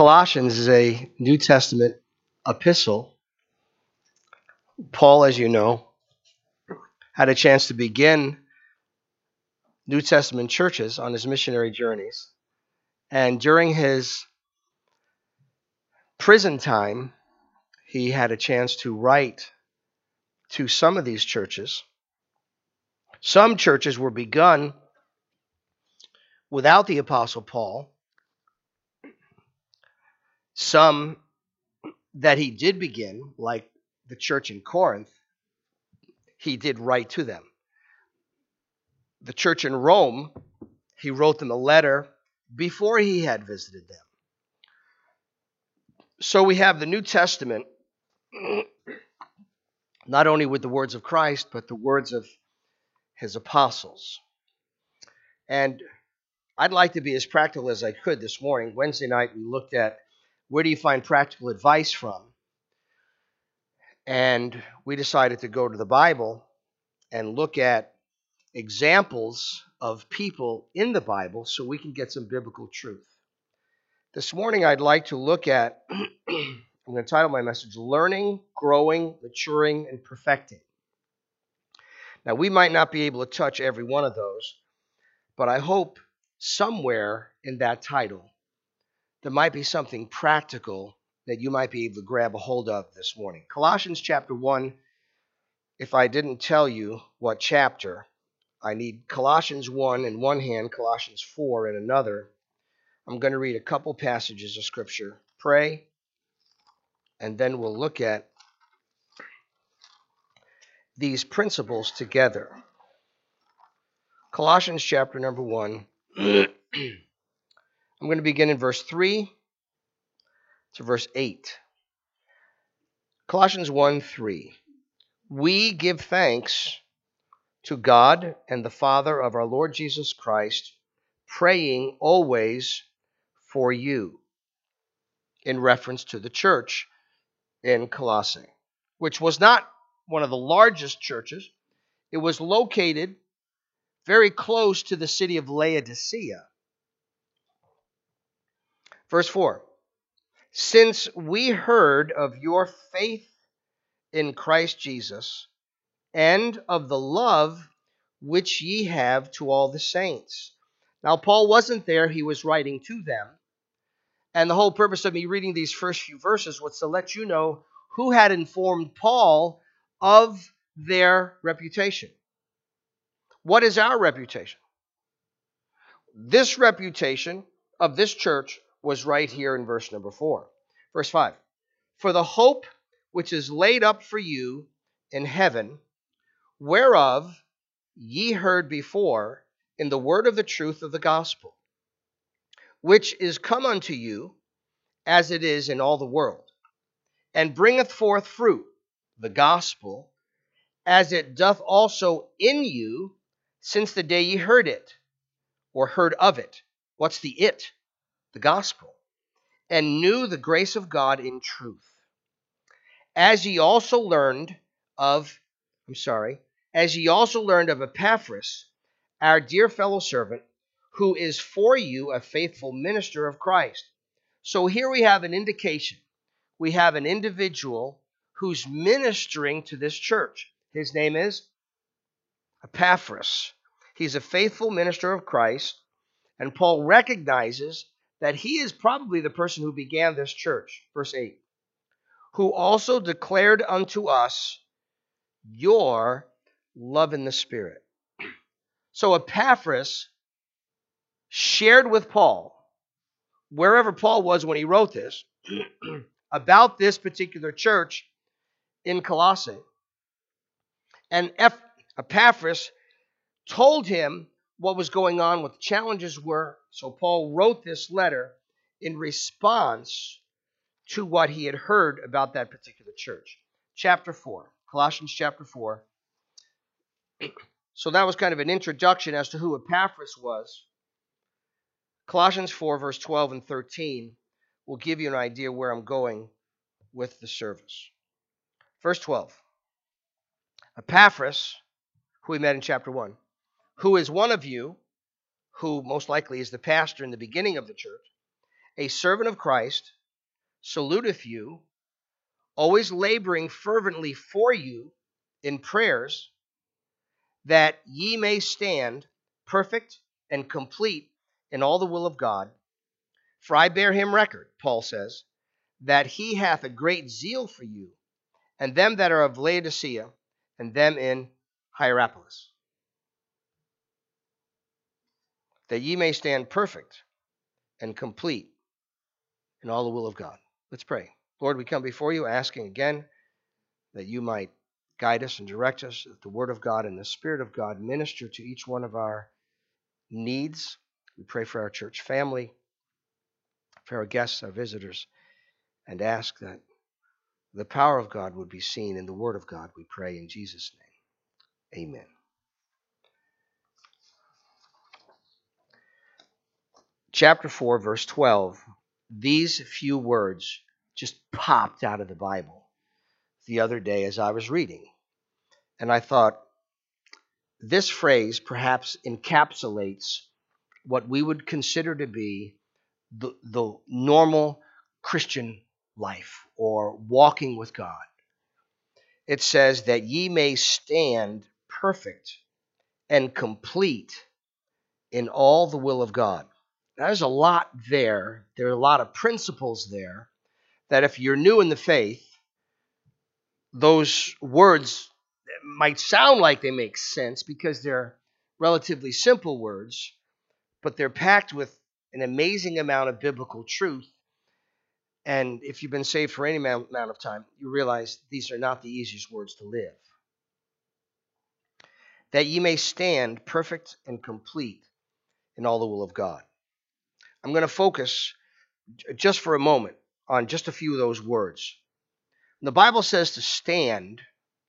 Colossians is a New Testament epistle. Paul, as you know, had a chance to begin New Testament churches on his missionary journeys. And during his prison time, he had a chance to write to some of these churches. Some churches were begun without the Apostle Paul. Some that he did begin, like the church in Corinth, he did write to them. The church in Rome, he wrote them a letter before he had visited them. So we have the New Testament, not only with the words of Christ, but the words of his apostles. And I'd like to be as practical as I could this morning. Wednesday night, we looked at where do you find practical advice from? And we decided to go to the Bible and look at examples of people in the Bible so we can get some biblical truth. This morning, I'd like to look at, I'm going to title my message, Learning, Growing, Maturing, and Perfecting. Now, we might not be able to touch every one of those, but I hope somewhere in that title, there might be something practical that you might be able to grab a hold of this morning. Colossians chapter 1, if I didn't tell you what chapter, I need Colossians 1 in one hand, Colossians 4 in another. I'm going to read a couple passages of Scripture, pray, and then we'll look at these principles together. Colossians chapter number 1. I'm going to begin in verse 3 to verse 8. Colossians 1:3. We give thanks to God and the Father of our Lord Jesus Christ, praying always for you, in reference to the church in Colossae, which was not one of the largest churches. It was located very close to the city of Laodicea. Verse 4. Since we heard of your faith in Christ Jesus, and of the love which ye have to all the saints. Now, Paul wasn't there. He was writing to them. And the whole purpose of me reading these first few verses was to let you know who had informed Paul of their reputation. What is our reputation? This reputation of this church was right here in verse number 4. Verse 5. For the hope which is laid up for you in heaven, whereof ye heard before in the word of the truth of the gospel, which is come unto you as it is in all the world, and bringeth forth fruit, the gospel, as it doth also in you since the day ye heard it, or heard of it. What's the it? The gospel. And knew the grace of God in truth. As ye also learned of Epaphras, our dear fellow servant, who is for you a faithful minister of Christ. So here we have an indication. We have an individual who's ministering to this church. His name is Epaphras. He's a faithful minister of Christ, and Paul recognizes that he is probably the person who began this church. Verse 8. Who also declared unto us your love in the Spirit. So Epaphras shared with Paul, wherever Paul was when he wrote this, about this particular church in Colossae. And Epaphras told him what was going on, what the challenges were. So Paul wrote this letter in response to what he had heard about that particular church. Chapter 4, Colossians chapter 4. So that was kind of an introduction as to who Epaphras was. Colossians 4, verse 12 and 13 will give you an idea where I'm going with the service. Verse 12. Epaphras, who we met in chapter 1, who is one of you, who most likely is the pastor in the beginning of the church, a servant of Christ, saluteth you, always laboring fervently for you in prayers, that ye may stand perfect and complete in all the will of God. For I bear him record, Paul says, that he hath a great zeal for you, and them that are of Laodicea, and them in Hierapolis, that ye may stand perfect and complete in all the will of God. Let's pray. Lord, we come before you asking again that you might guide us and direct us, that the Word of God and the Spirit of God minister to each one of our needs. We pray for our church family, for our guests, our visitors, and ask that the power of God would be seen in the Word of God, we pray in Jesus' name. Amen. Chapter 4, verse 12. These few words just popped out of the Bible the other day as I was reading. And I thought, this phrase perhaps encapsulates what we would consider to be the normal Christian life or walking with God. It says that ye may stand perfect and complete in all the will of God. Now, there's a lot there. There are a lot of principles there that if you're new in the faith, those words might sound like they make sense because they're relatively simple words, but they're packed with an amazing amount of biblical truth. And if you've been saved for any amount of time, you realize these are not the easiest words to live. That ye may stand perfect and complete in all the will of God. I'm going to focus just for a moment on just a few of those words. When the Bible says to stand,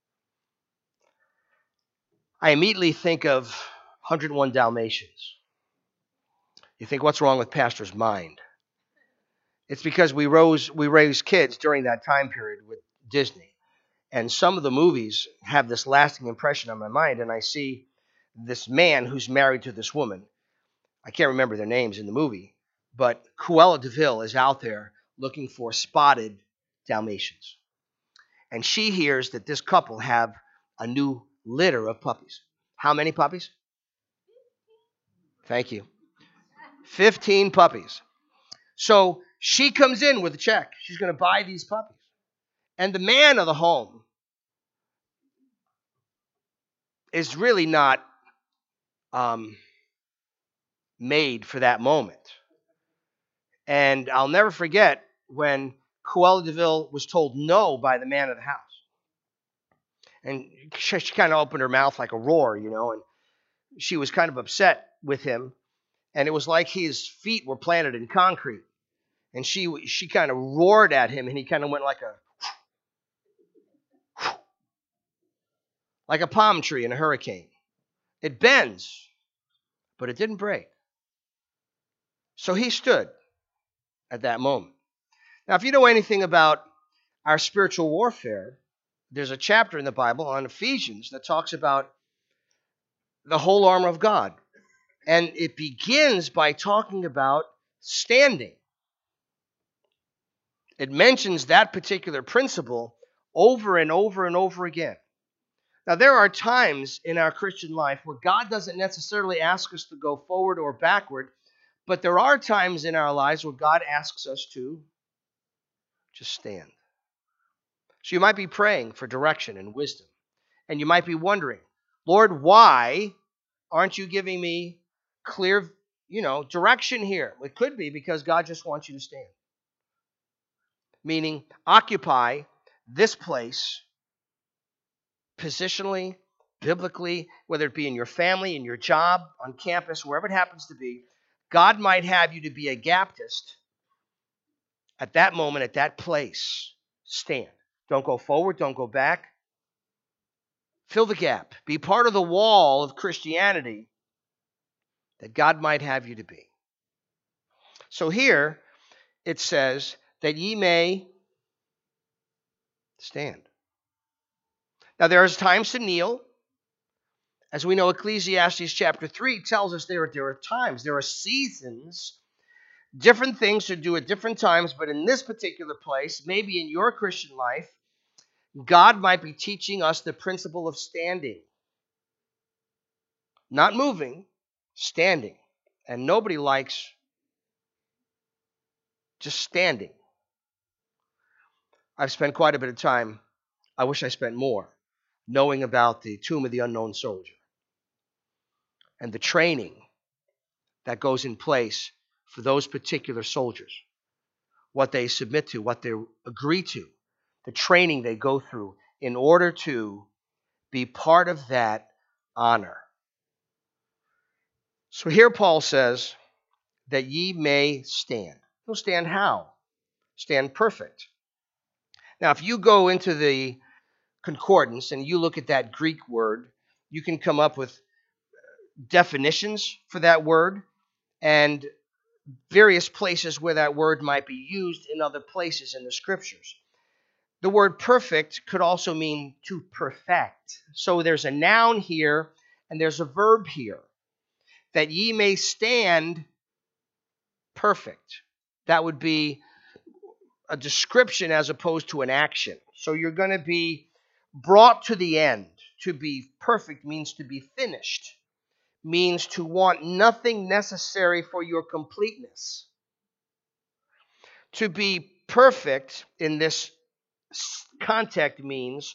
I immediately think of 101 Dalmatians. You think, what's wrong with Pastor's mind? It's because we raised kids during that time period with Disney. And some of the movies have this lasting impression on my mind. And I see this man who's married to this woman. I can't remember their names in the movie. But Cruella de Vil is out there looking for spotted Dalmatians. And she hears that this couple have a new litter of puppies. How many puppies? Thank you. 15 puppies. So she comes in with a check. She's going to buy these puppies. And the man of the home is really not made for that moment. And I'll never forget when Cruella de Vil was told no by the man of the house. And she kind of opened her mouth like a roar, and she was kind of upset with him. And it was like his feet were planted in concrete. And she kind of roared at him, and he kind of went like a palm tree in a hurricane. It bends, but it didn't break. So he stood at that moment. Now, if you know anything about our spiritual warfare, there's a chapter in the Bible on Ephesians that talks about the whole armor of God. And it begins by talking about standing. It mentions that particular principle over and over and over again. Now, there are times in our Christian life where God doesn't necessarily ask us to go forward or backward, but there are times in our lives where God asks us to just stand. So you might be praying for direction and wisdom, and you might be wondering, Lord, why aren't you giving me clear, direction here? It could be because God just wants you to stand. Meaning, occupy this place positionally, biblically, whether it be in your family, in your job, on campus, wherever it happens to be. God might have you to be a Baptist at that moment, at that place. Stand. Don't go forward. Don't go back. Fill the gap. Be part of the wall of Christianity that God might have you to be. So here it says that ye may stand. Now there is times to kneel. As we know, Ecclesiastes chapter 3 tells us there are times, there are seasons Different things to do at different times, but in this particular place, maybe in your Christian life, God might be teaching us the principle of standing. Not moving, standing. And nobody likes just standing. I've spent quite a bit of time, I wish I spent more, knowing about the Tomb of the Unknown Soldier and the training that goes in place for those particular soldiers, what they submit to, what they agree to, the training they go through in order to be part of that honor. So here Paul says that ye may stand. You'll stand how? Stand perfect. Now, if you go into the concordance and you look at that Greek word, you can come up with definitions for that word and various places where that word might be used in other places in the scriptures. The word perfect could also mean to perfect. So there's a noun here and there's a verb here. That ye may stand perfect. That would be a description as opposed to an action. So you're going to be brought to the end. To be perfect means to be finished, means to want nothing necessary for your completeness. To be perfect in this context means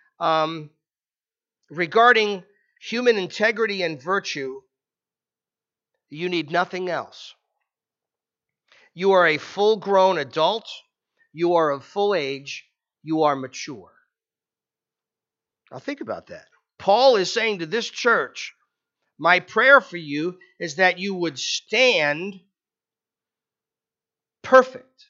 regarding human integrity and virtue, you need nothing else. You are a full-grown adult. You are of full age. You are mature. Now think about that. Paul is saying to this church, my prayer for you is that you would stand perfect.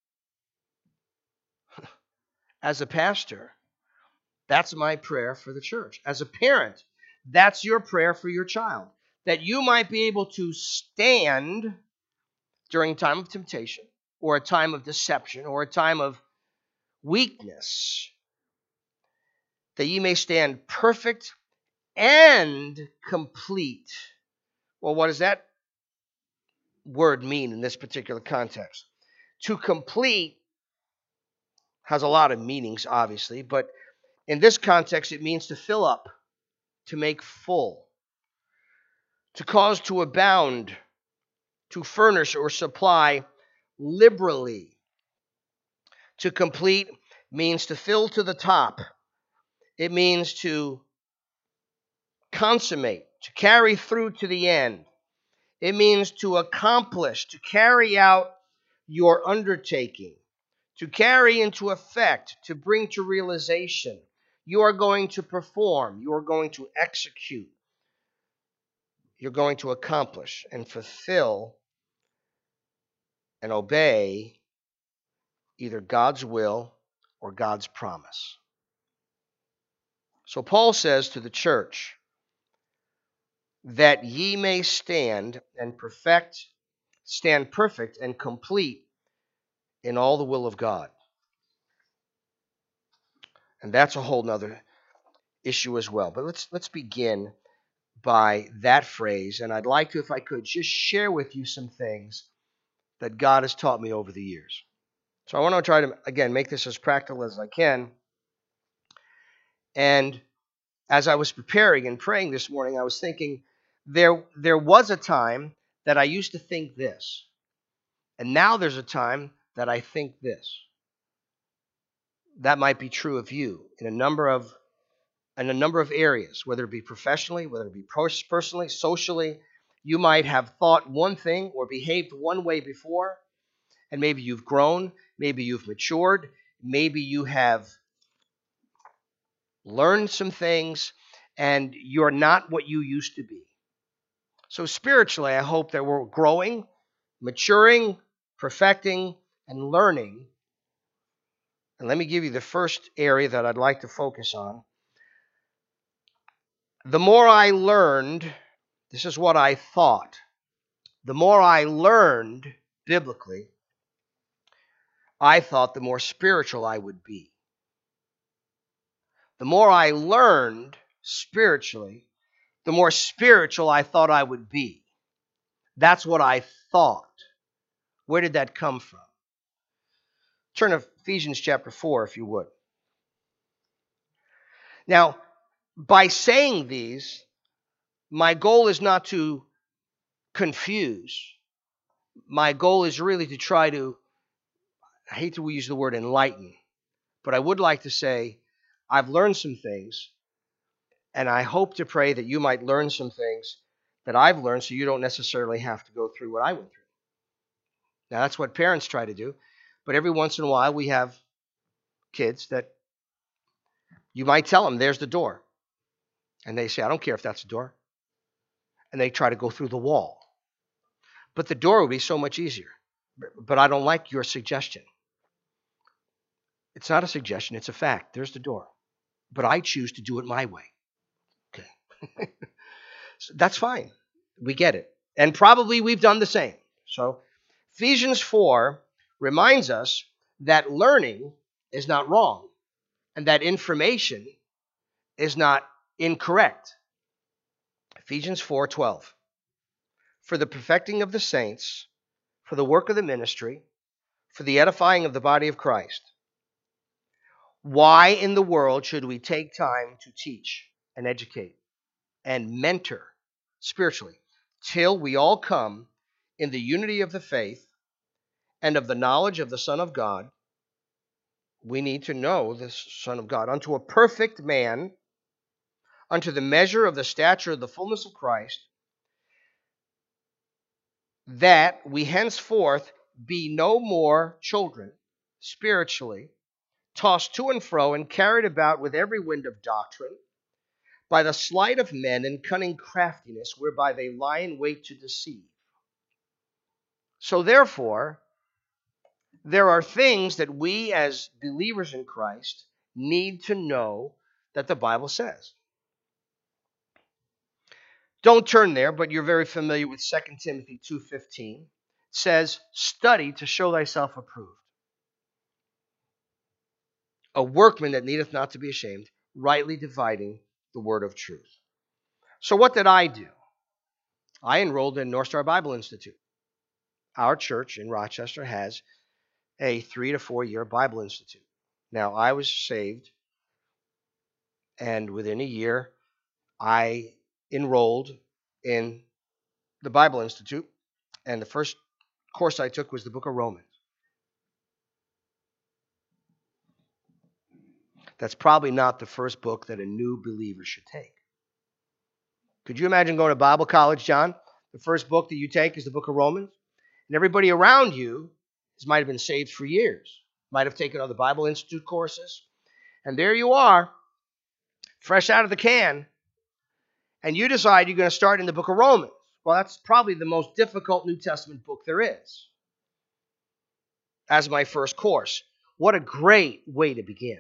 As a pastor, that's my prayer for the church. As a parent, that's your prayer for your child. That you might be able to stand during a time of temptation, or a time of deception, or a time of weakness. That ye may stand perfect and complete. Well, what does that word mean in this particular context? To complete has a lot of meanings, obviously, but in this context, it means to fill up, to make full, to cause to abound, to furnish or supply liberally. To complete means to fill to the top. It means to consummate, to carry through to the end. It means to accomplish, to carry out your undertaking, to carry into effect, to bring to realization. You are going to perform, you are going to execute, you're going to accomplish and fulfill and obey either God's will or God's promise. So Paul says to the church that ye may stand perfect and complete in all the will of God. And that's a whole nother issue as well. But let's begin by that phrase. And I'd like to, if I could, just share with you some things that God has taught me over the years. So I want to try to, again, make this as practical as I can. And as I was preparing and praying this morning, I was thinking there was a time that I used to think this. And now there's a time that I think this. That might be true of you in a number of areas, whether it be professionally, whether it be personally, socially. You might have thought one thing or behaved one way before, and maybe you've grown, maybe you've matured, maybe you have learned some things, and you're not what you used to be. So spiritually, I hope that we're growing, maturing, perfecting, and learning. And let me give you the first area that I'd like to focus on. The more I learned, this is what I thought. The more I learned biblically, I thought the more spiritual I would be. The more I learned spiritually, the more spiritual I thought I would be. That's what I thought. Where did that come from? Turn to Ephesians chapter 4, if you would. Now, by saying these, my goal is not to confuse. My goal is really to try to, I hate to use the word enlighten, but I would like to say I've learned some things, and I hope to pray that you might learn some things that I've learned so you don't necessarily have to go through what I went through. Now, that's what parents try to do, but every once in a while we have kids that you might tell them, there's the door. And they say, I don't care if that's the door. And they try to go through the wall. But the door would be so much easier. But I don't like your suggestion. It's not a suggestion, it's a fact. There's the door. But I choose to do it my way. Okay. So that's fine. We get it. And probably we've done the same. So Ephesians 4 reminds us that learning is not wrong and that information is not incorrect. Ephesians 4:12. For the perfecting of the saints, for the work of the ministry, for the edifying of the body of Christ. Why in the world should we take time to teach and educate and mentor spiritually till we all come in the unity of the faith and of the knowledge of the Son of God? We need to know the Son of God unto a perfect man, unto the measure of the stature of the fullness of Christ, that we henceforth be no more children spiritually, tossed to and fro and carried about with every wind of doctrine, by the sleight of men and cunning craftiness, whereby they lie in wait to deceive. So therefore, there are things that we as believers in Christ need to know that the Bible says. Don't turn there, but you're very familiar with 2 Timothy 2:15. It says, study to show thyself approved, a workman that needeth not to be ashamed, rightly dividing the word of truth. So what did I do? I enrolled in North Star Bible Institute. Our church in Rochester has a 3 to 4 year Bible Institute. Now, I was saved, and within a year, I enrolled in the Bible Institute, and the first course I took was the book of Romans. That's probably not the first book that a new believer should take. Could you imagine going to Bible college, John? The first book that you take is the book of Romans, and everybody around you might have been saved for years, might have taken other Bible Institute courses, and there you are, fresh out of the can, and you decide you're going to start in the book of Romans. Well, that's probably the most difficult New Testament book there is. As my first course. What a great way to begin.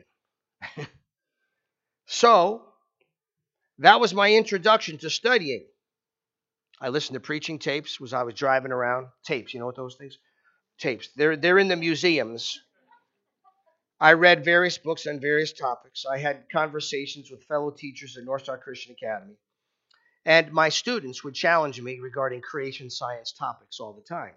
So, that was my introduction to studying. I listened to preaching tapes as I was driving around. Tapes, you know what those things? Tapes. They're in the museums. I read various books on various topics. I had conversations with fellow teachers at North Star Christian Academy. And my students would challenge me regarding creation science topics all the time.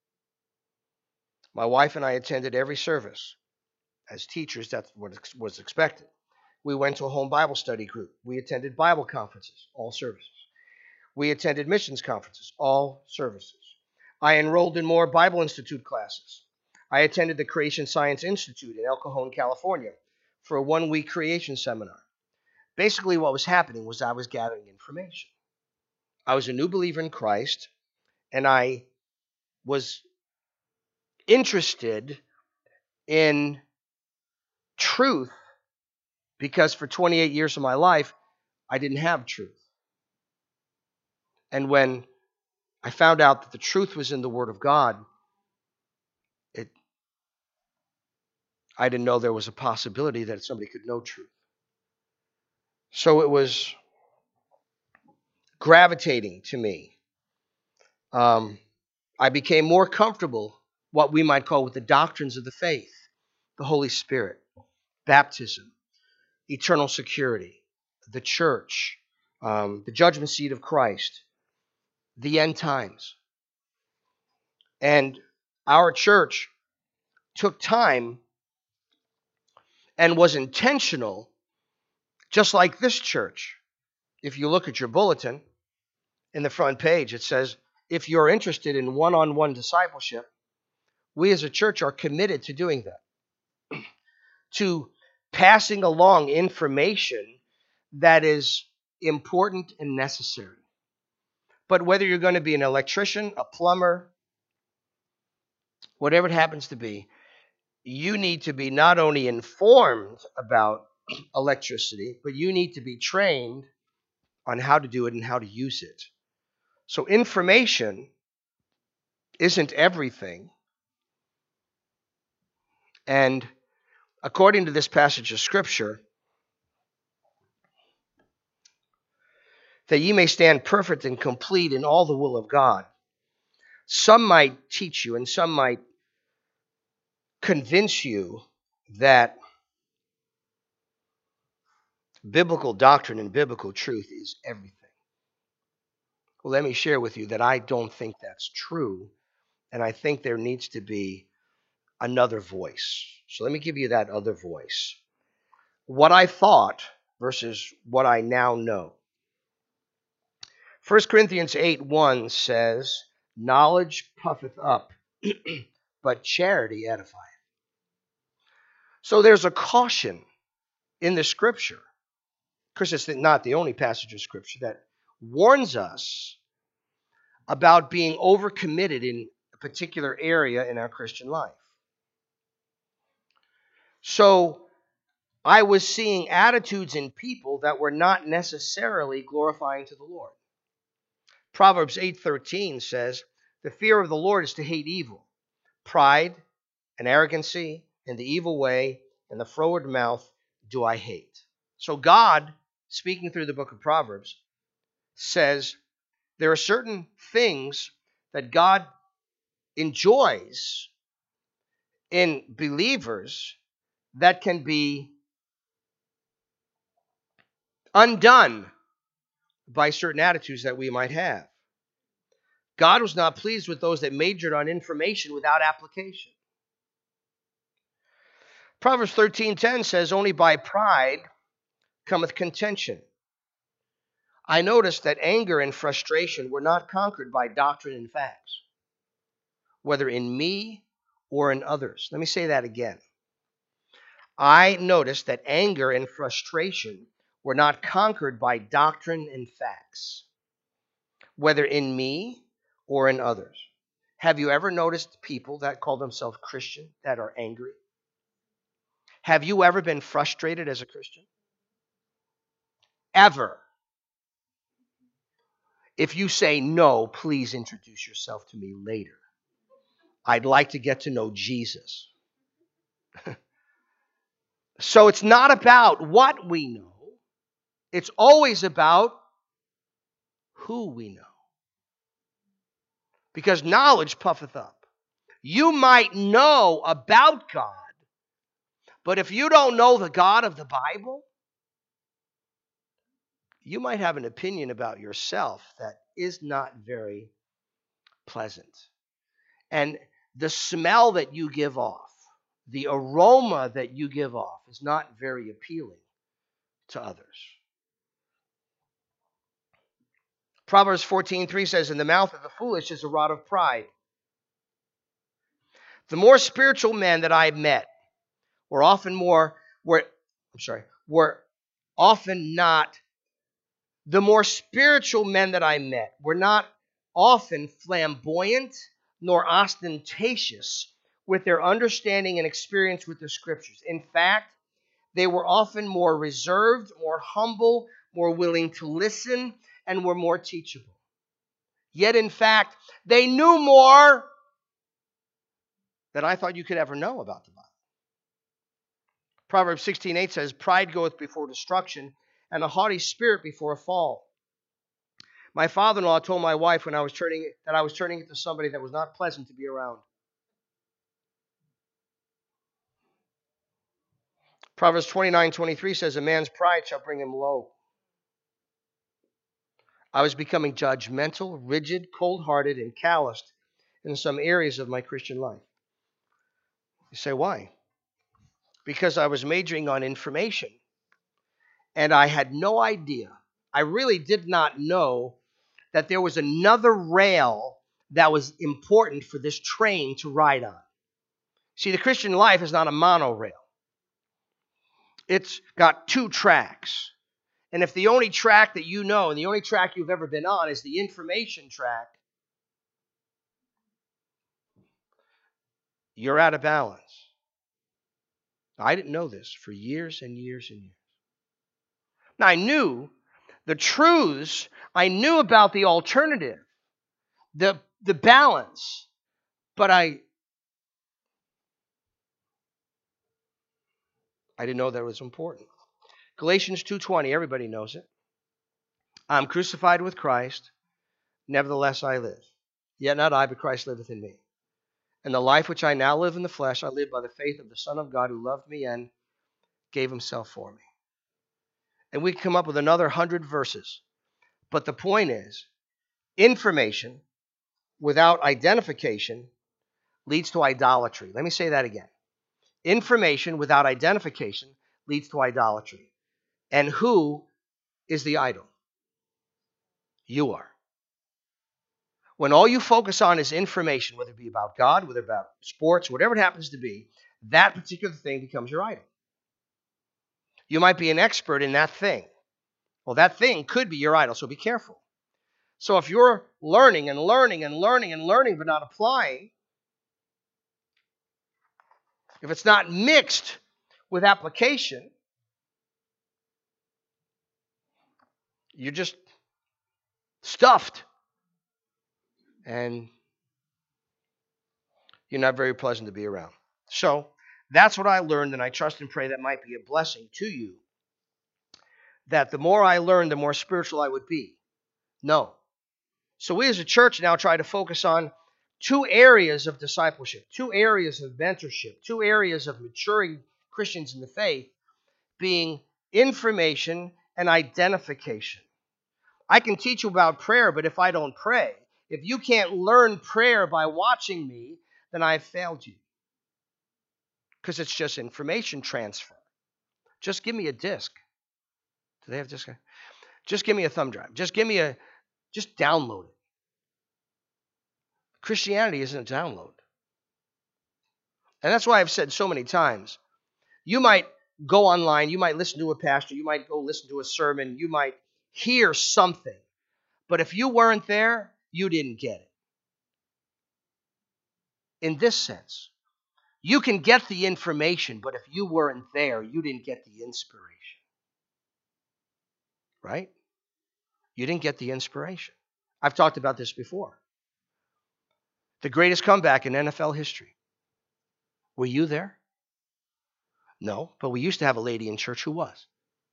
My wife and I attended every service. As teachers, that's what was expected. We went to a home Bible study group. We attended Bible conferences, all services. We attended missions conferences, all services. I enrolled in more Bible Institute classes. I attended the Creation Science Institute in El Cajon, California, for a 1-week creation seminar. Basically, what was happening was I was gathering information. I was a new believer in Christ, and I was interested in truth because for 28 years of my life, I didn't have truth. And when I found out that the truth was in the Word of God, I didn't know there was a possibility that somebody could know truth. So it was gravitating to me. I became more comfortable, what we might call, with the doctrines of the faith, the Holy Spirit, baptism, eternal security, the church, the judgment seat of Christ, the end times. And Our church took time and was intentional, just like this church. If you look at your bulletin, in the front page, it says, if you're interested in one-on-one discipleship, we as a church are committed to doing that, to passing along information that is important and necessary. But whether you're going to be an electrician, a plumber, whatever it happens to be, you need to be not only informed about electricity, but you need to be trained on how to do it and how to use it. So information isn't everything. And according to this passage of Scripture, that ye may stand perfect and complete in all the will of God. Some might teach you and some might convince you that biblical doctrine and biblical truth is everything. Well, let me share with you that I don't think that's true, and I think there needs to be another voice. So let me give you that other voice. What I thought versus what I now know. 1 Corinthians 8:1 says, knowledge puffeth up, but charity edifieth. So there's a caution in the Scripture, because it's not the only passage of Scripture that warns us about being overcommitted in a particular area in our Christian life. So I was seeing attitudes in people that were not necessarily glorifying to the Lord. Proverbs 8:13 says, the fear of the Lord is to hate evil, pride and arrogancy, and the evil way, and the froward mouth do I hate. So God, speaking through the book of Proverbs, says there are certain things that God enjoys in believers that can be undone by certain attitudes that we might have. God was not pleased with those that majored on information without application. Proverbs 13:10 says, only by pride cometh contention. I noticed that anger and frustration were not conquered by doctrine and facts, whether in me or in others. Let me say that again. I noticed that anger and frustration were not conquered by doctrine and facts, whether in me or in others. Have you ever noticed people that call themselves Christian that are angry? Have you ever been frustrated as a Christian? Ever? If you say no, please introduce yourself to me later. I'd like to get to know Jesus. So it's not about what we know. It's always about who we know. Because knowledge puffeth up. You might know about God, but if you don't know the God of the Bible, you might have an opinion about yourself that is not very pleasant. And the smell that you give off, the aroma that you give off is not very appealing to others. Proverbs 14:3 says, in the mouth of the foolish is a rod of pride. The more spiritual men that I met were often not, the more spiritual men that I met were not often flamboyant nor ostentatious with their understanding and experience with the Scriptures. In fact, they were often more reserved, more humble, more willing to listen, and were more teachable. Yet, in fact, they knew more than I thought you could ever know about the Bible. Proverbs 16:8 says, pride goeth before destruction, and a haughty spirit before a fall. My father-in-law told my wife when I was turning into somebody that was not pleasant to be around. Proverbs 29:23 says, a man's pride shall bring him low. I was becoming judgmental, rigid, cold-hearted, and calloused in some areas of my Christian life. You say, why? Because I was majoring on information, and I had no idea. I really did not know that there was another rail that was important for this train to ride on. See, the Christian life is not a monorail. It's got two tracks. And if the only track that you know and the only track you've ever been on is the information track, you're out of balance. I didn't know this for years and years and years. Now, I knew the truths. I knew about the alternative, the balance, but I didn't know that it was important. Galatians 2:20, everybody knows it. I'm crucified with Christ, nevertheless I live. Yet not I, but Christ liveth in me. And the life which I now live in the flesh, I live by the faith of the Son of God who loved me and gave himself for me. And we can come up with another 100 verses. But the point is, information without identification leads to idolatry. Let me say that again. Information without identification leads to idolatry. And who is the idol? You are. When all you focus on is information, whether it be about God, whether about sports, whatever it happens to be, that particular thing becomes your idol. You might be an expert in that thing. Well, that thing could be your idol, so be careful. So if you're learning and learning and learning and learning but not applying, if it's not mixed with application, you're just stuffed. And you're not very pleasant to be around. So that's what I learned, and I trust and pray that might be a blessing to you. That the more I learned, the more spiritual I would be. No. So we as a church now try to focus on two areas of discipleship, two areas of mentorship, two areas of maturing Christians in the faith, being information and identification. I can teach you about prayer, but if I don't pray, if you can't learn prayer by watching me, then I've failed you. Because it's just information transfer. Just give me a disc. Do they have disc? Just give me a thumb drive. Just download it. Christianity isn't a download. And that's why I've said so many times, you might go online, you might listen to a pastor, you might go listen to a sermon, you might hear something. But if you weren't there, you didn't get it. In this sense, you can get the information, but if you weren't there, you didn't get the inspiration. Right? You didn't get the inspiration. I've talked about this before. The greatest comeback in NFL history. Were you there? No, but we used to have a lady in church who was.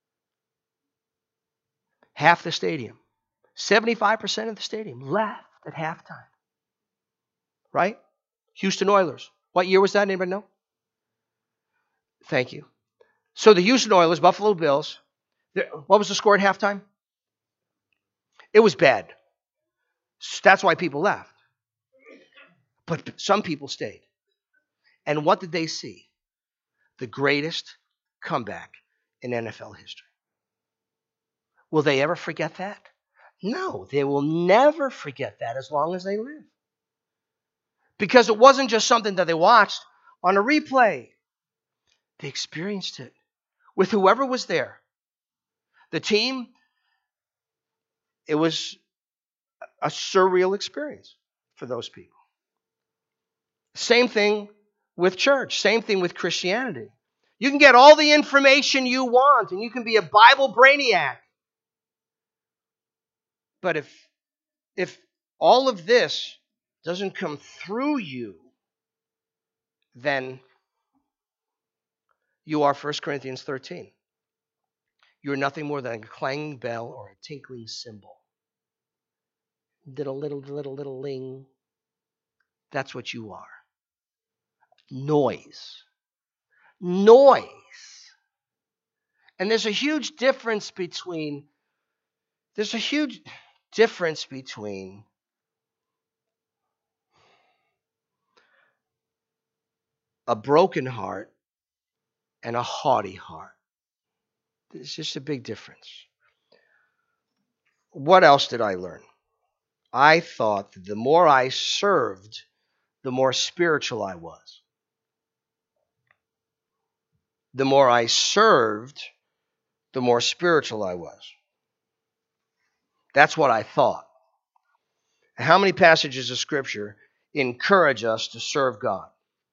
Half the stadium, 75% of the stadium left at halftime. Right? Houston Oilers. What year was that? Anybody know? Thank you. So the Houston Oilers, Buffalo Bills, what was the score at halftime? It was bad. That's why people left. But some people stayed. And what did they see? The greatest comeback in NFL history. Will they ever forget that? No, they will never forget that as long as they live. Because it wasn't just something that they watched on a replay. They experienced it with whoever was there. The team, it was a surreal experience for those people. Same thing with church. Same thing with Christianity. You can get all the information you want, and you can be a Bible brainiac. But if all of this doesn't come through you, then you are 1 Corinthians 13. You're nothing more than a clanging bell or a tinkling cymbal. Little ling. That's what you are. Noise. And there's a huge difference between a broken heart and a haughty heart. There's just a big difference. What else did I learn? I thought that the more I served, the more spiritual I was. The more I served, the more spiritual I was. That's what I thought. How many passages of Scripture encourage us to serve God?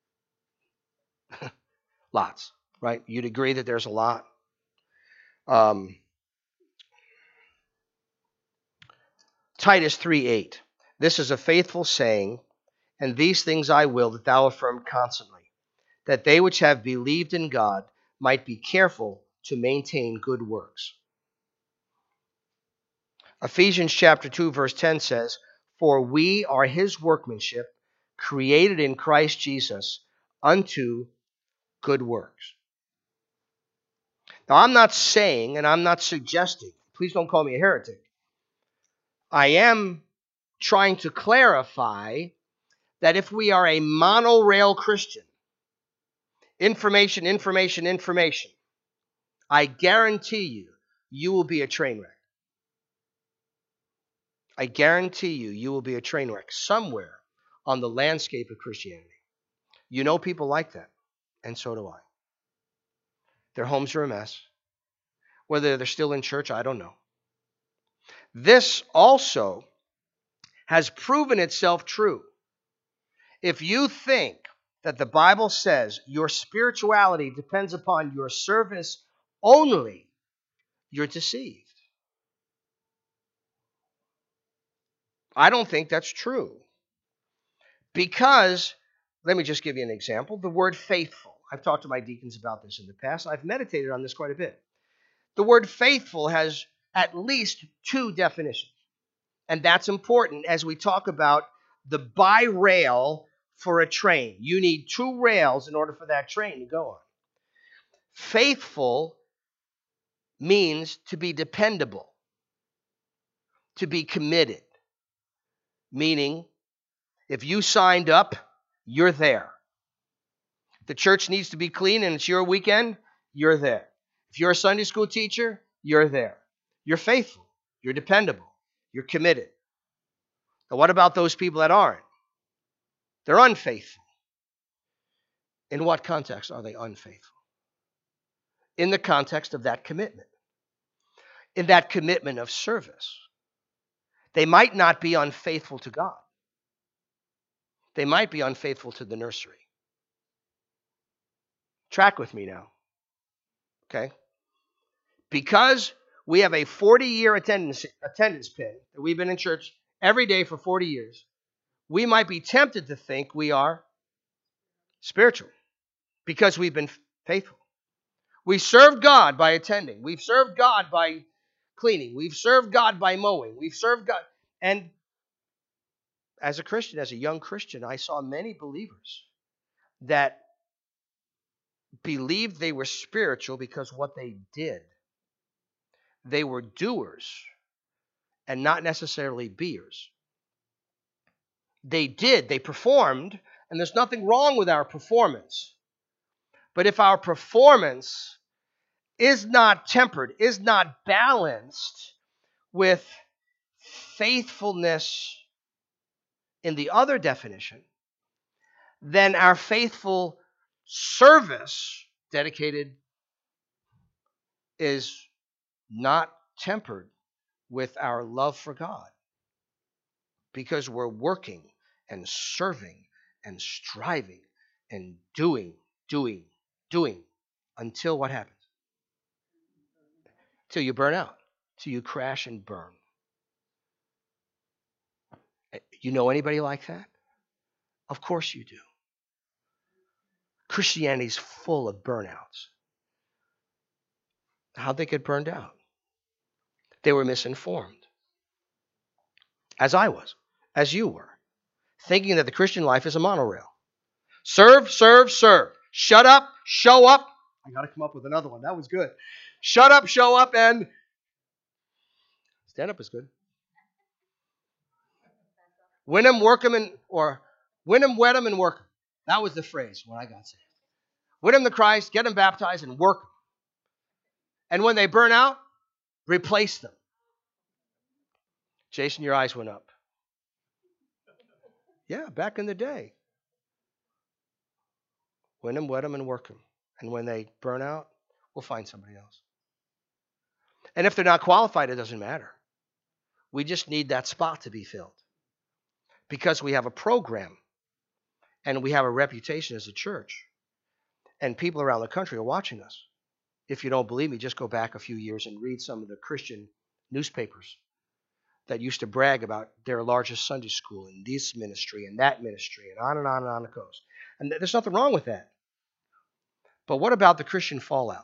Lots, right? You'd agree that there's a lot. Titus 3:8. This is a faithful saying, and these things I will that thou affirm constantly, that they which have believed in God might be careful to maintain good works. Ephesians chapter 2, verse 10 says, for we are his workmanship, created in Christ Jesus unto good works. Now, I'm not saying, and I'm not suggesting, please don't call me a heretic. I am trying to clarify that if we are a monorail Christian, information, I guarantee you, you will be a train wreck. I guarantee you, you will be a train wreck somewhere on the landscape of Christianity. You know people like that, and so do I. Their homes are a mess. Whether they're still in church, I don't know. This also has proven itself true. If you think that the Bible says your spirituality depends upon your service only, you're deceived. I don't think that's true. Because, let me just give you an example, the word faithful. I've talked to my deacons about this in the past. I've meditated on this quite a bit. The word faithful has at least two definitions. And that's important as we talk about the bi-rail for a train. You need two rails in order for that train to go on. Faithful means to be dependable, to be committed. Meaning, if you signed up, you're there. If the church needs to be clean and it's your weekend, you're there. If you're a Sunday school teacher, you're there. You're faithful. You're dependable. You're committed. Now, what about those people that aren't? They're unfaithful. In what context are they unfaithful? In the context of that commitment. In that commitment of service. They might not be unfaithful to God. They might be unfaithful to the nursery. Track with me now. Okay? Because we have a 40-year attendance pin that we've been in church every day for 40 years, we might be tempted to think we are spiritual because we've been faithful. We served God by attending. We've served God by cleaning. We've served God by mowing. We've served God. And as a Christian, as a young Christian, I saw many believers that believed they were spiritual because what they did. They were doers and not necessarily beers. They performed, and there's nothing wrong with our performance. But if our performance is not tempered, is not balanced with faithfulness in the other definition, then our faithful service dedicated is not tempered with our love for God. Because we're working and serving and striving and doing until what happens? Till you burn out. Till you crash and burn. You know anybody like that? Of course you do. Christianity's full of burnouts. How'd they get burned out? They were misinformed. As I was. As you were. Thinking that the Christian life is a monorail. Serve, serve, serve. Shut up, show up. I got to come up with another one. That was good. Shut up, show up, and stand up is good. Win 'em, work 'em, or win 'em, wet 'em, and work 'em. That was the phrase when I got saved. Win them to Christ, get them baptized, and work them. And when they burn out, replace them. Jason, your eyes went up. Yeah, back in the day. Win them, wet them, and work them. And when they burn out, we'll find somebody else. And if they're not qualified, it doesn't matter. We just need that spot to be filled. Because we have a program and we have a reputation as a church. And people around the country are watching us. If you don't believe me, just go back a few years and read some of the Christian newspapers that used to brag about their largest Sunday school and this ministry and that ministry and on and on and on it goes. And there's nothing wrong with that. But what about the Christian fallout?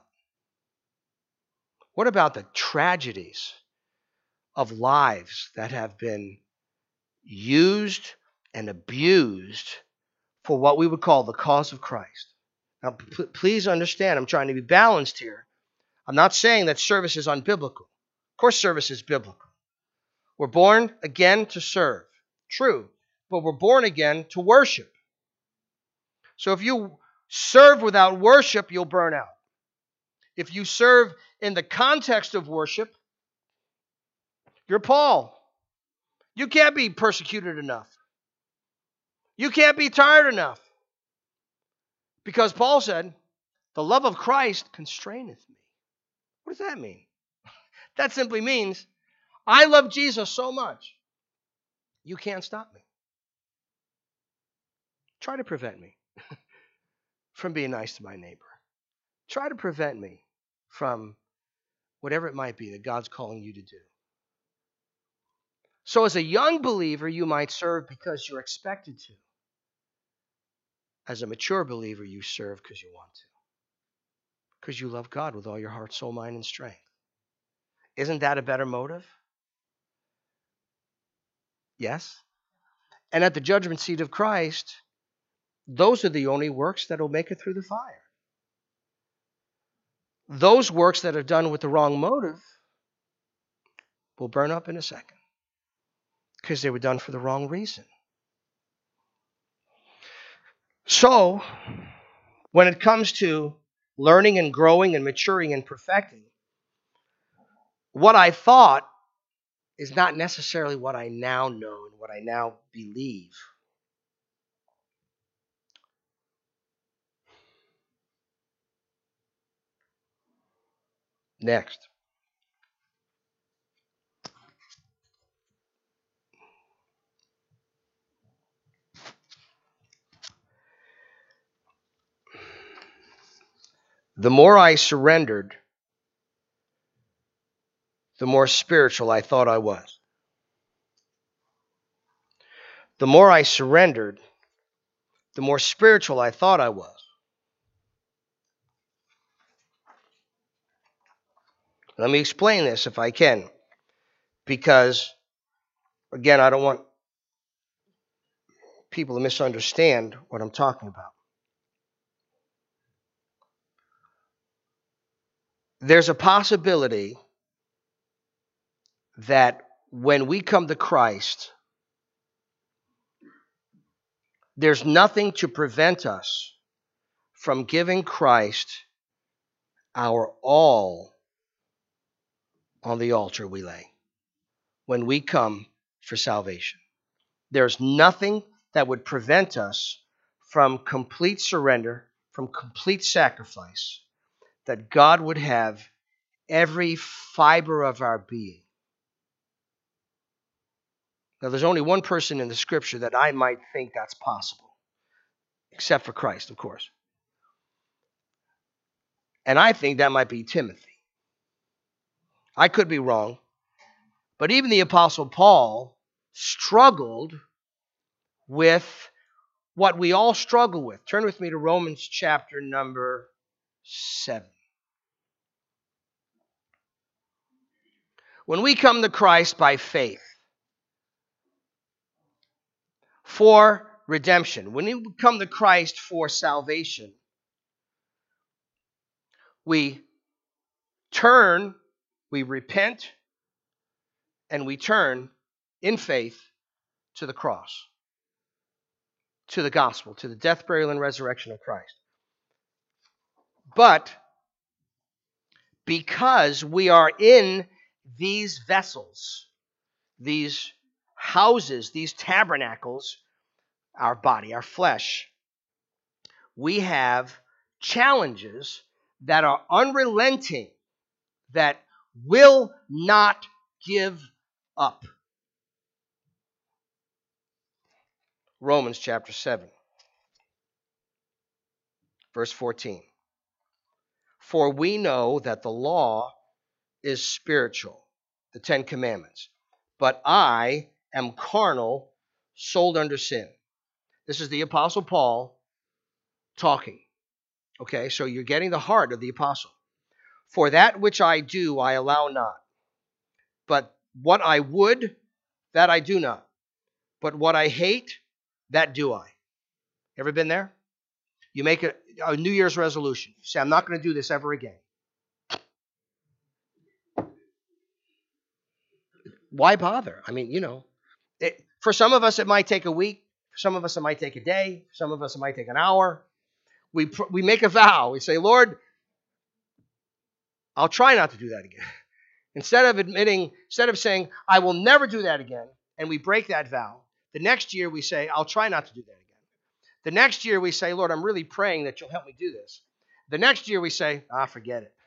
What about the tragedies of lives that have been used and abused for what we would call the cause of Christ? Now, please understand, I'm trying to be balanced here. I'm not saying that service is unbiblical. Of course, service is biblical. We're born again to serve. True. But we're born again to worship. So if you serve without worship, you'll burn out. If you serve in the context of worship, you're Paul. You can't be persecuted enough. You can't be tired enough. Because Paul said, the love of Christ constraineth me. What does that mean? That simply means, I love Jesus so much, you can't stop me. Try to prevent me from being nice to my neighbor. Try to prevent me from whatever it might be that God's calling you to do. So as a young believer, you might serve because you're expected to. As a mature believer, you serve because you want to. Because you love God with all your heart, soul, mind, and strength. Isn't that a better motive? Yes. And at the judgment seat of Christ, those are the only works that will make it through the fire. Those works that are done with the wrong motive will burn up in a second. Because they were done for the wrong reason. So, when it comes to learning and growing and maturing and perfecting, what I thought is not necessarily what I now know and what I now believe. Next. The more I surrendered, the more spiritual I thought I was. The more I surrendered, the more spiritual I thought I was. Let me explain this if I can. Because, again, I don't want people to misunderstand what I'm talking about. There's a possibility that when we come to Christ, there's nothing to prevent us from giving Christ our all on the altar we lay when we come for salvation. There's nothing that would prevent us from complete surrender, from complete sacrifice, that God would have every fiber of our being. Now, there's only one person in the scripture that I might think that's possible, except for Christ, of course. And I think that might be Timothy. I could be wrong, but even the Apostle Paul struggled with what we all struggle with. Turn with me to Romans chapter number 7. When we come to Christ by faith for redemption, when we come to Christ for salvation, we turn, we repent, and we turn in faith to the cross, to the gospel, to the death, burial, and resurrection of Christ. But because we are in these vessels, these houses, these tabernacles, our body, our flesh, we have challenges that are unrelenting, that will not give up. Romans chapter 7, verse 14. For we know that the law is spiritual, the Ten Commandments, but I am carnal, sold under sin. This is the Apostle Paul talking. Okay, so you're getting the heart of the apostle. For that which I do, I allow not. But what I would, that I do not. But what I hate, that do I. Ever been there? You make a New Year's resolution. You say, I'm not going to do this ever again. Why bother? I mean, for some of us, it might take a week. For some of us, it might take a day. For some of us, it might take an hour. We make a vow. We say, Lord, I'll try not to do that again. Instead of saying, I will never do that again, and we break that vow, the next year we say, I'll try not to do that again. The next year we say, Lord, I'm really praying that you'll help me do this. The next year we say, forget it.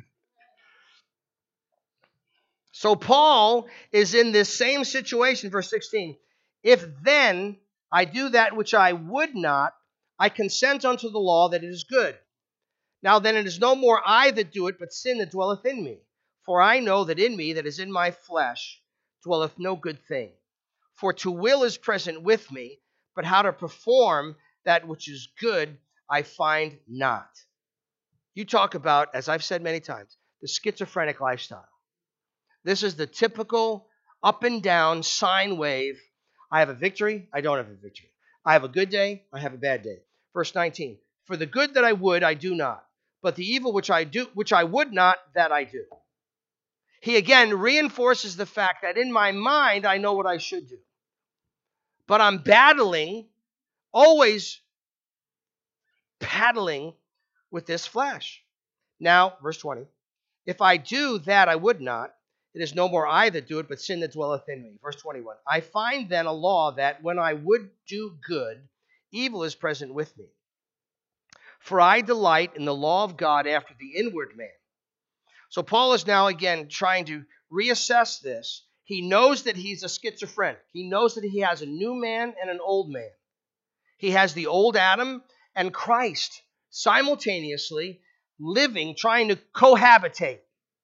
So Paul is in this same situation, verse 16. If then I do that which I would not, I consent unto the law that it is good. Now then it is no more I that do it, but sin that dwelleth in me. For I know that in me, that is in my flesh, dwelleth no good thing. For to will is present with me, but how to perform that which is good I find not. You talk about, as I've said many times, the schizophrenic lifestyle. This is the typical up and down sine wave. I have a victory, I don't have a victory. I have a good day, I have a bad day. Verse 19. For the good that I would, I do not. But the evil which I would not, that I do. He again reinforces the fact that in my mind, I know what I should do. But I'm battling, always paddling with this flesh. Now, verse 20. If I do that I would not, it is no more I that do it, but sin that dwelleth in me. Verse 21. I find then a law that when I would do good, evil is present with me. For I delight in the law of God after the inward man. So Paul is now again trying to reassess this. He knows that he's a schizophrenic. He knows that he has a new man and an old man. He has the old Adam and Christ simultaneously living, trying to cohabitate.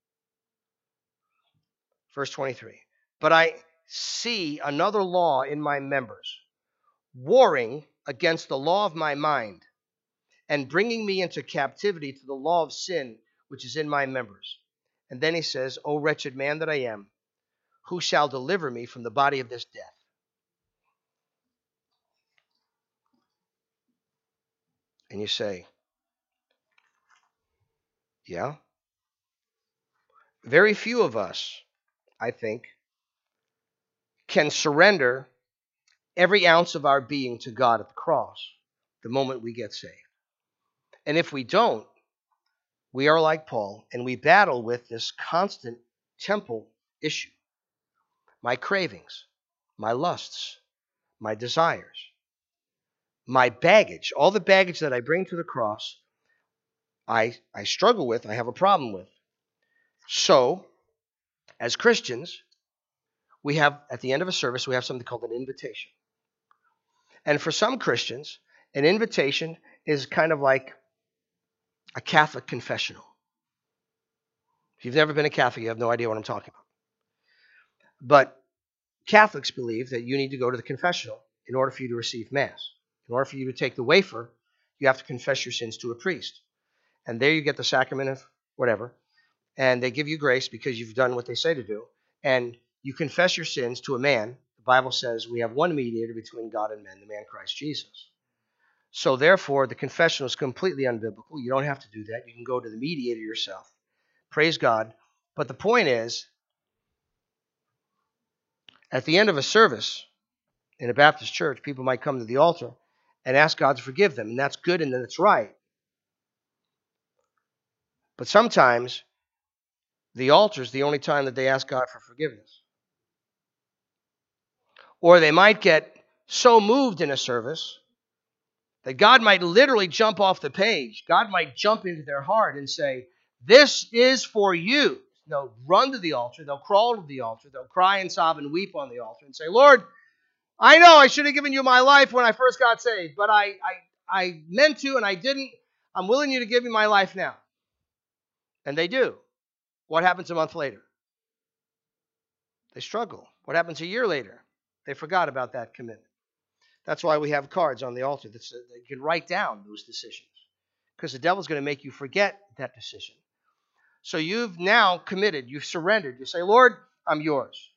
Verse 23. But I see another law in my members, warring against the law of my mind, and bringing me into captivity to the law of sin, which is in my members. And then he says, O wretched man that I am, who shall deliver me from the body of this death? And you say, yeah. Very few of us, I think, can surrender every ounce of our being to God at the cross the moment we get saved. And if we don't, we are like Paul, and we battle with this constant temple issue. My cravings, my lusts, my desires, my baggage, all the baggage that I bring to the cross, I struggle with, I have a problem with. So, as Christians, we have, at the end of a service, we have something called an invitation. And for some Christians, an invitation is kind of like a Catholic confessional. If you've never been a Catholic, you have no idea what I'm talking about. But Catholics believe that you need to go to the confessional in order for you to receive Mass. In order for you to take the wafer, you have to confess your sins to a priest. And there you get the sacrament of whatever. And they give you grace because you've done what they say to do. And you confess your sins to a man. The Bible says we have one mediator between God and men, the man Christ Jesus. So therefore, the confessional is completely unbiblical. You don't have to do that. You can go to the mediator yourself. Praise God. But the point is, at the end of a service in a Baptist church, people might come to the altar and ask God to forgive them. And that's good and that's right. But sometimes the altar is the only time that they ask God for forgiveness. Or they might get so moved in a service that God might literally jump off the page. God might jump into their heart and say, this is for you. They'll run to the altar. They'll crawl to the altar. They'll cry and sob and weep on the altar and say, Lord, I know I should have given you my life when I first got saved, but I meant to and I didn't. I'm willing you to give me my life now. And they do. What happens a month later? They struggle. What happens a year later? They forgot about that commitment. That's why we have cards on the altar that you can write down those decisions, because the devil's going to make you forget that decision. So you've now committed. You've surrendered. You say, Lord, I'm yours.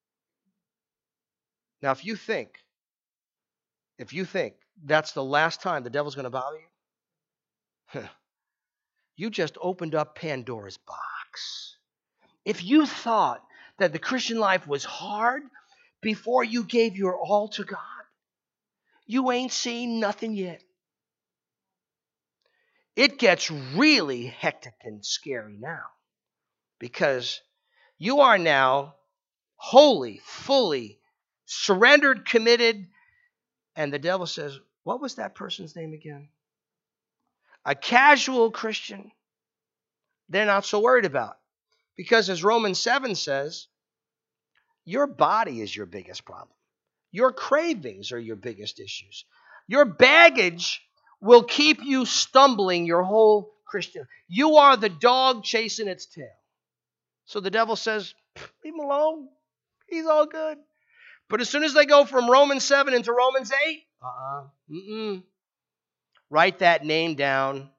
Now, if you think that's the last time the devil's going to bother you, you just opened up Pandora's box. If you thought that the Christian life was hard before you gave your all to God, you ain't seen nothing yet. It gets really hectic and scary now, because you are now wholly, fully surrendered, committed, and the devil says, what was that person's name again? A casual Christian, they're not so worried about. Because as Romans 7 says, your body is your biggest problem. Your cravings are your biggest issues. Your baggage will keep you stumbling your whole Christian. You are the dog chasing its tail. So the devil says, leave him alone. He's all good. But as soon as they go from Romans 7 into Romans 8, write that name down.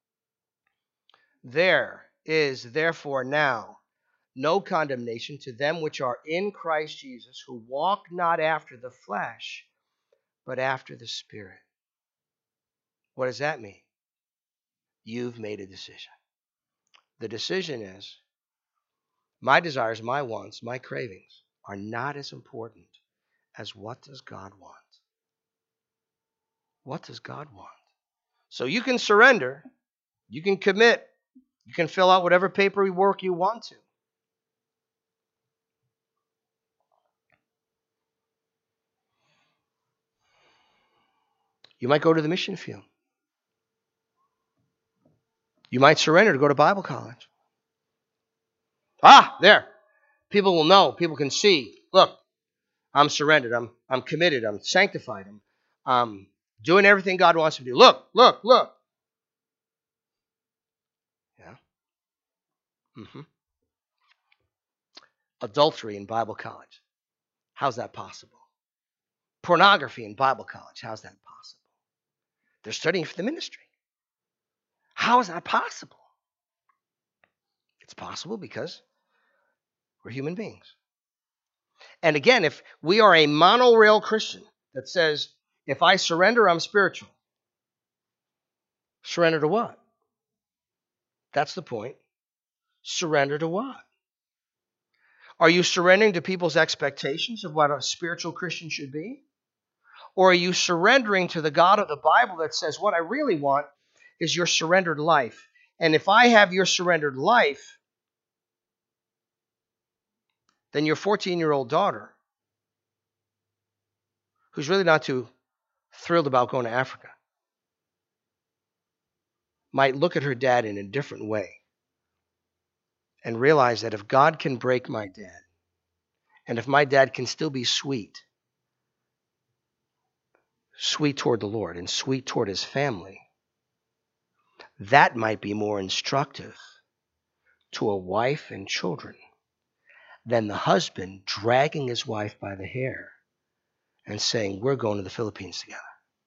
There is therefore now no condemnation to them which are in Christ Jesus, who walk not after the flesh, but after the Spirit. What does that mean? You've made a decision. The decision is, my desires, my wants, my cravings are not as important as what does God want? What does God want? So you can surrender, you can commit, you can fill out whatever paperwork you want to. You might go to the mission field. You might surrender to go to Bible college. There. People will know. People can see. Look, I'm surrendered. I'm committed. I'm sanctified. I'm doing everything God wants me to do. Look. Yeah. Adultery in Bible college. How's that possible? Pornography in Bible college. How's that possible? They're studying for the ministry. How is that possible? It's possible because we're human beings. And again, if we are a monorail Christian that says, if I surrender, I'm spiritual. Surrender to what? That's the point. Surrender to what? Are you surrendering to people's expectations of what a spiritual Christian should be? Or are you surrendering to the God of the Bible that says, what I really want is your surrendered life? And if I have your surrendered life, then your 14-year-old daughter, who's really not too thrilled about going to Africa, might look at her dad in a different way and realize that if God can break my dad, and if my dad can still be sweet toward the Lord and sweet toward his family, that might be more instructive to a wife and children than the husband dragging his wife by the hair and saying, we're going to the Philippines together.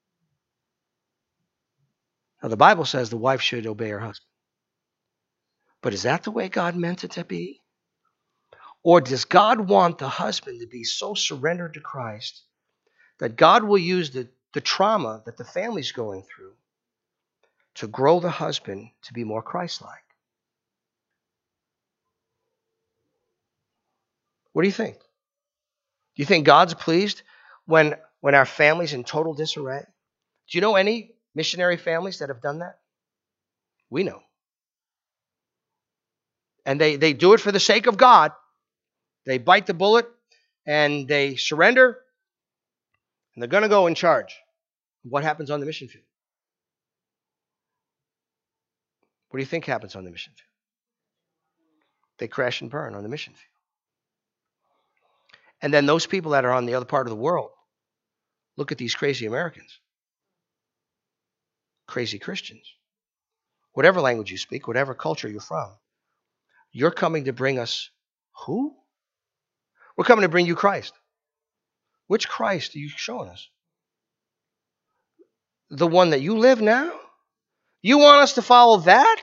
Now, the Bible says the wife should obey her husband. But is that the way God meant it to be? Or does God want the husband to be so surrendered to Christ that God will use the trauma that the family's going through to grow the husband to be more Christ-like? What do you think? Do you think God's pleased when our family's in total disarray? Do you know any missionary families that have done that? We know. And they do it for the sake of God. They bite the bullet and they surrender, and they're going to go in charge. What happens on the mission field? What do you think happens on the mission field? They crash and burn on the mission field. And then those people that are on the other part of the world look at these crazy Americans, crazy Christians. Whatever language you speak, whatever culture you're from, you're coming to bring us who? We're coming to bring you Christ. Which Christ are you showing us? The one that you live now? You want us to follow that?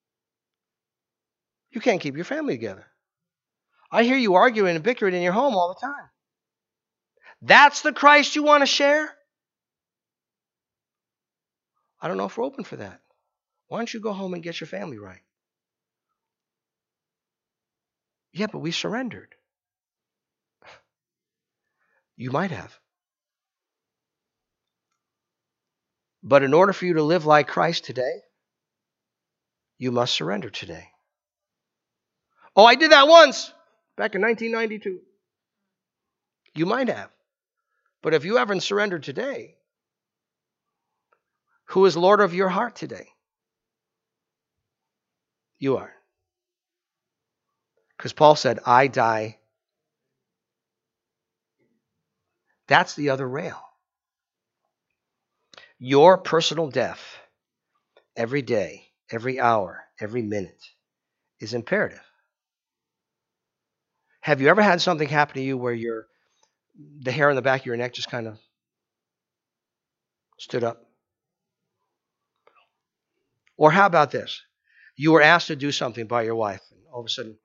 You can't keep your family together. I hear you arguing and bickering in your home all the time. That's the Christ you want to share? I don't know if we're open for that. Why don't you go home and get your family right? Yeah, but we surrendered. You might have. But in order for you to live like Christ today, you must surrender today. Oh, I did that once, back in 1992. You might have. But if you haven't surrendered today, who is Lord of your heart today? You are. Because Paul said, I die. That's the other rail. Your personal death every day, every hour, every minute is imperative. Have you ever had something happen to you where the hair on the back of your neck just kind of stood up? Or how about this? You were asked to do something by your wife, and all of a sudden,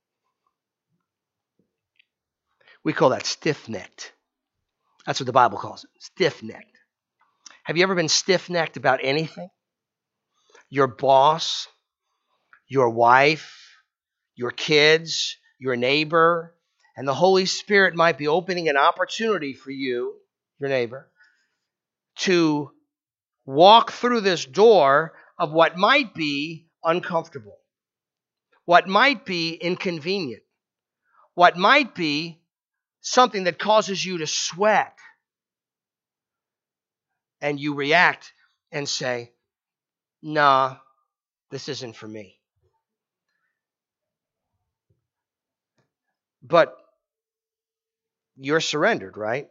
we call that stiff-necked. That's what the Bible calls it, stiff-necked. Have you ever been stiff-necked about anything? Your boss, your wife, your kids, your neighbor, and the Holy Spirit might be opening an opportunity for you, your neighbor, to walk through this door of what might be uncomfortable, what might be inconvenient, what might be something that causes you to sweat. And you react and say, nah, this isn't for me. But you're surrendered, right?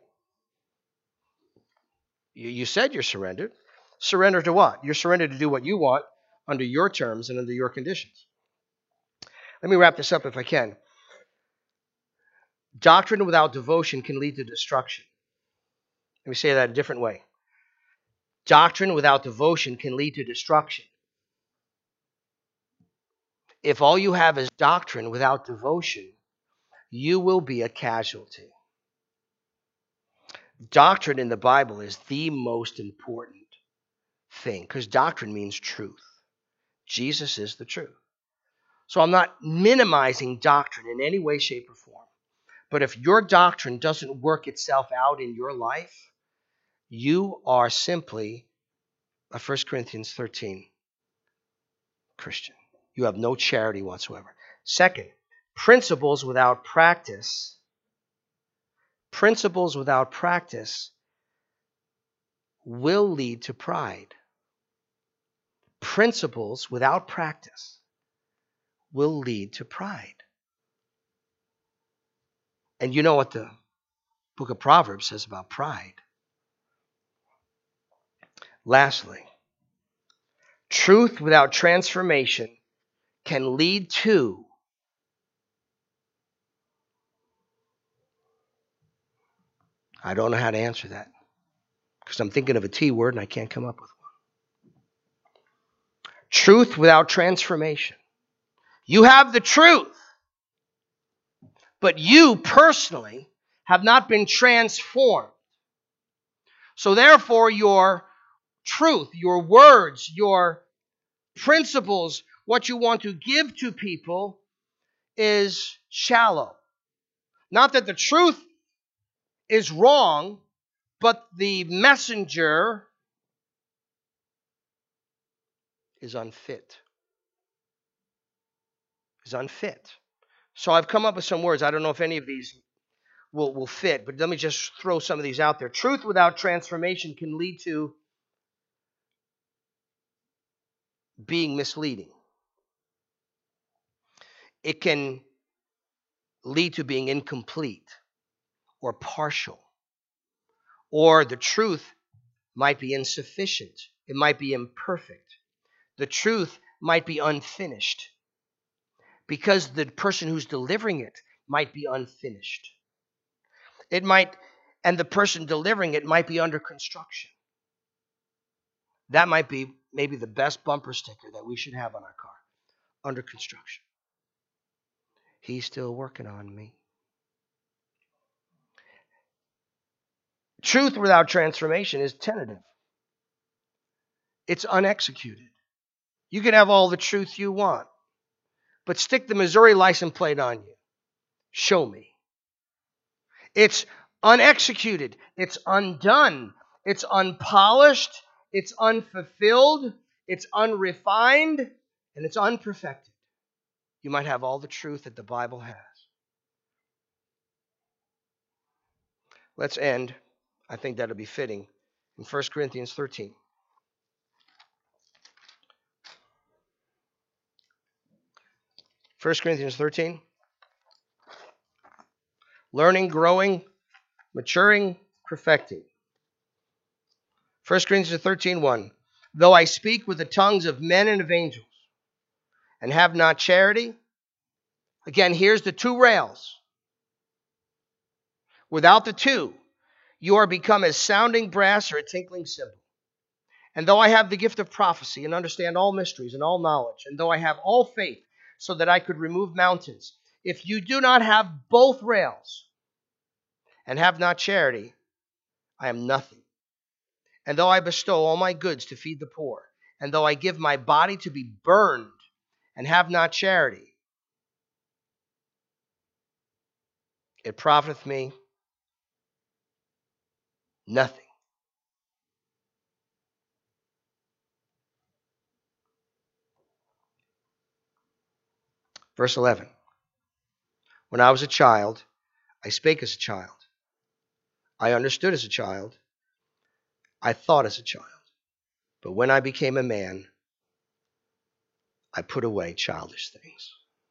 You said you're surrendered. Surrender to what? You're surrendered to do what you want under your terms and under your conditions. Let me wrap this up if I can. Doctrine without devotion can lead to destruction. Let me say that a different way. Doctrine without devotion can lead to destruction. If all you have is doctrine without devotion, you will be a casualty. Doctrine in the Bible is the most important thing because doctrine means truth. Jesus is the truth. So I'm not minimizing doctrine in any way, shape, or form. But if your doctrine doesn't work itself out in your life, you are simply a 1 Corinthians 13 Christian. You have no charity whatsoever. Second, principles without practice will lead to pride. Principles without practice will lead to pride. And you know what the book of Proverbs says about pride. Lastly, truth without transformation can lead to I don't know how to answer that because I'm thinking of a T word and I can't come up with one. Truth without transformation. You have the truth, but you personally have not been transformed. So therefore, your truth, your words, your principles, what you want to give to people is shallow. Not that the truth is wrong, but the messenger is unfit. is unfit. So I've come up with some words. I don't know if any of these will fit, but let me just throw some of these out there. Truth without transformation can lead to being misleading. It can lead to being incomplete or partial. Or the truth might be insufficient. It might be imperfect. The truth might be unfinished because the person who's delivering it might be unfinished. And the person delivering it might be under construction. That might be maybe the best bumper sticker that we should have on our car. Under construction. He's still working on me. Truth without transformation is tentative. It's unexecuted. You can have all the truth you want, but stick the Missouri license plate on you. Show me. It's unexecuted. It's undone. It's unpolished. It's unfulfilled. It's unrefined. And it's unperfected. You might have all the truth that the Bible has. Let's end. I think that'll be fitting in 1 Corinthians 13. 1 Corinthians 13. Learning, growing, maturing, perfecting. 1 Corinthians 13:1. Though I speak with the tongues of men and of angels, and have not charity. Again, here's the two rails. Without the two, you are become as sounding brass or a tinkling cymbal. And though I have the gift of prophecy and understand all mysteries and all knowledge, and though I have all faith so that I could remove mountains, if you do not have both rails and have not charity, I am nothing. And though I bestow all my goods to feed the poor, and though I give my body to be burned and have not charity, it profiteth me nothing. Verse 11. When I was a child, I spake as a child. I understood as a child. I thought as a child. But when I became a man, I put away childish things.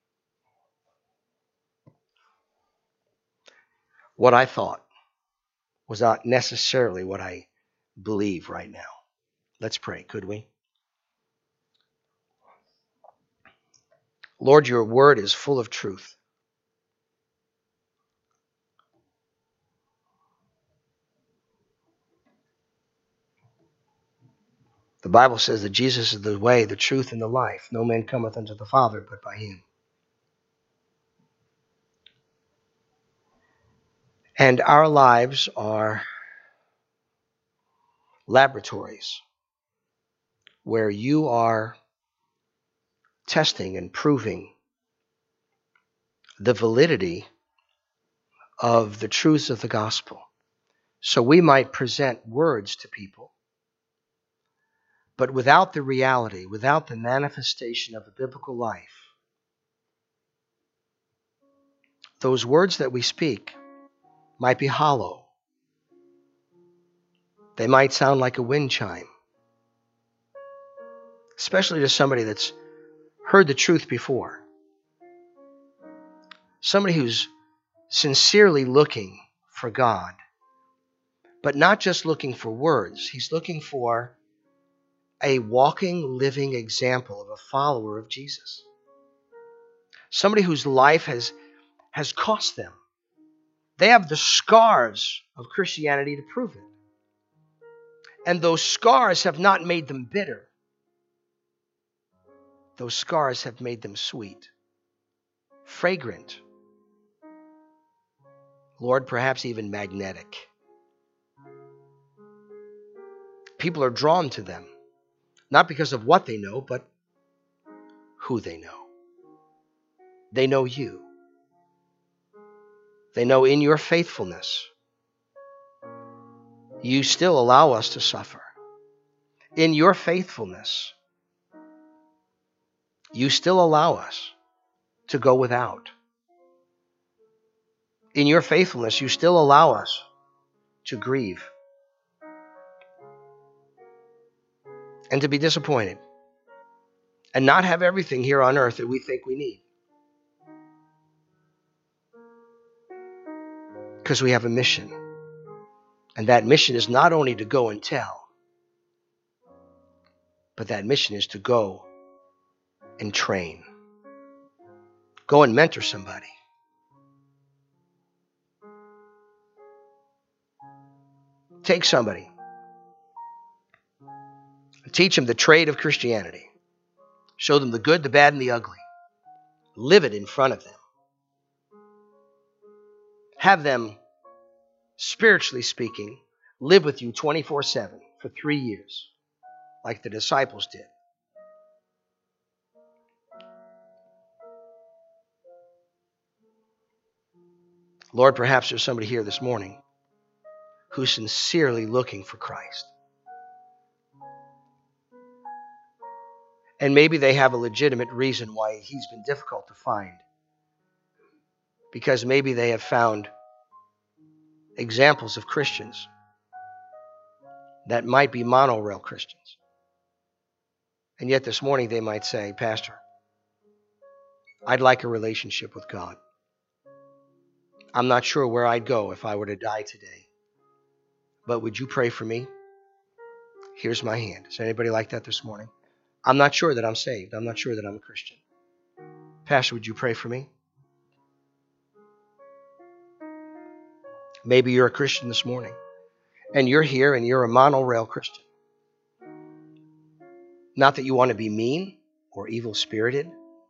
What I thought was not necessarily what I believe right now. Let's pray, could we? Lord, your word is full of truth. The Bible says that Jesus is the way, the truth, and the life. No man cometh unto the Father but by him. And our lives are laboratories where you are testing and proving the validity of the truths of the gospel. So we might present words to people, but without the reality, without the manifestation of the biblical life, those words that we speak might be hollow. They might sound like a wind chime, especially to somebody that's heard the truth before. Somebody who's sincerely looking for God, but not just looking for words. He's looking for a walking, living example of a follower of Jesus. Somebody whose life has cost them. They have the scars of Christianity to prove it. And those scars have not made them bitter. Those scars have made them sweet, fragrant, Lord, perhaps even magnetic. People are drawn to them, not because of what they know, but who they know. They know you. They know in your faithfulness, you still allow us to suffer. In your faithfulness, you still allow us to go without. In your faithfulness, you still allow us to grieve and to be disappointed and not have everything here on earth that we think we need. Because we have a mission. And that mission is not only to go and tell, but that mission is to go and train. Go and mentor somebody. Take somebody. Teach them the trade of Christianity. Show them the good, the bad, and the ugly. Live it in front of them. Have them, spiritually speaking, live with you 24/7 for 3 years, like the disciples did. Lord, perhaps there's somebody here this morning who's sincerely looking for Christ. And maybe they have a legitimate reason why he's been difficult to find. Because maybe they have found examples of Christians that might be monorail Christians. And yet this morning they might say, Pastor, I'd like a relationship with God. I'm not sure where I'd go if I were to die today. But would you pray for me? Here's my hand. Is anybody like that this morning? I'm not sure that I'm saved. I'm not sure that I'm a Christian. Pastor, would you pray for me? Maybe you're a Christian this morning, and you're here and you're a monorail Christian. Not that you want to be mean or evil-spirited.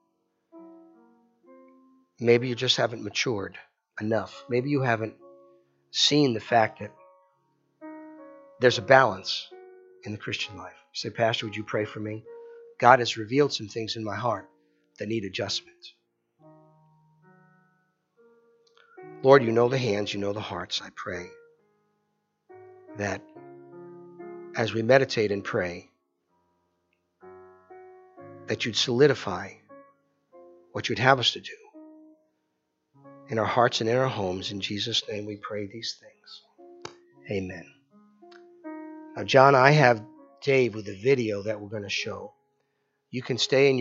Maybe you just haven't matured enough. Maybe you haven't seen the fact that there's a balance in the Christian life. You say, Pastor, would you pray for me? God has revealed some things in my heart that need adjustment. Lord, you know the hands, you know the hearts. I pray that as we meditate and pray, that you'd solidify what you'd have us to do in our hearts and in our homes. In Jesus' name we pray these things. Amen. Now, John, I have Dave with a video that we're going to show. You can stay in your